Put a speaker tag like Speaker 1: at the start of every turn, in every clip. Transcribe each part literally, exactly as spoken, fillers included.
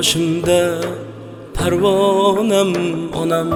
Speaker 1: boshimda parvonam onam,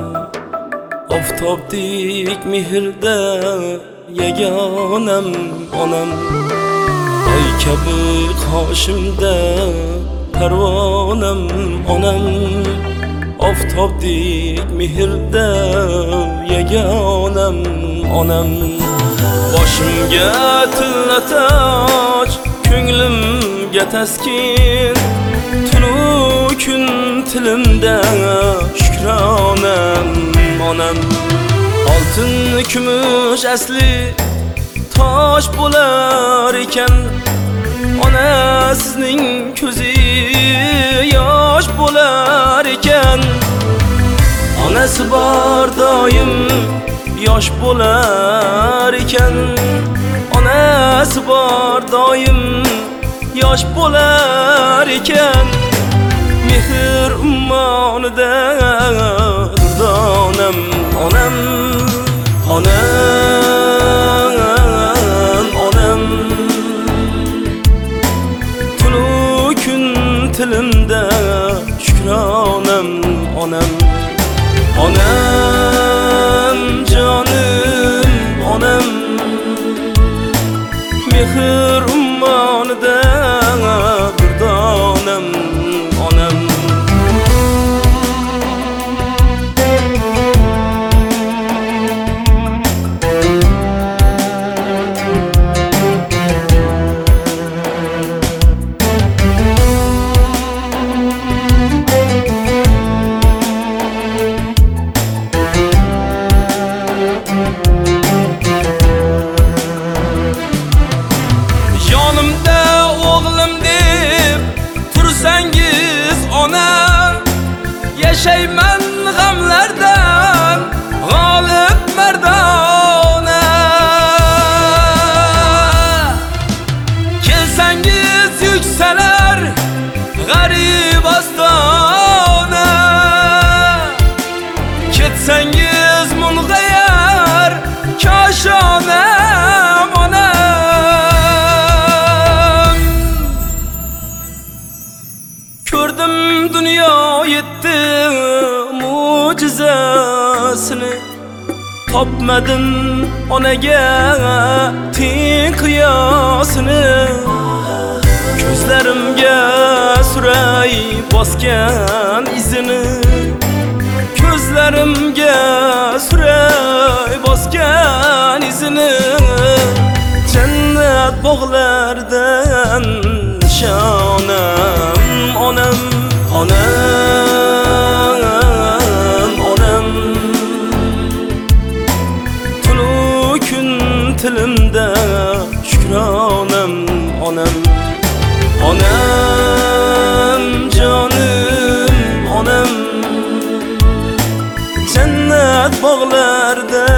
Speaker 1: oftobdek mehrda yagonam onam. Oy kabi qoshimda parvonam onam, oftobdek mehrda yagonam onam. Boshimga tilla toj, ko'nglimga taskin, tunu kun tilimda shukronam onam. Oltin kumush asli tosh bo'lar ekan, ona sizning ko'zi yosh bo'lar ekan. Onasi bor doim yosh bo'lar ekan, onasi bor doim yosh bo'lar ekan. Mehr ummonida durdonam onam, onam, onam. Tunu kun tilimda shukronam onam, onam jonim onam. Mehr ummonida durdonam onam. Yonimda o'g'lim deb tursangiz ona, yashayman g'amlardan g'olib mardona. Kelsangiz yuksalar g'arib ostona, ketsangiz mung'ayar koshonam onam. Ko'rdim dunyo yetti mo'jizasini, topmadim onaga teng qiyosini. Ko'zlarimga suray bosgan izini, ko'zlarimga suray bosgan izini. Jannat bog'lardan nishonam onam, onam, onam. Tunu kun tilimda shukronam onam, onam jonim onam. Jannat bog'larda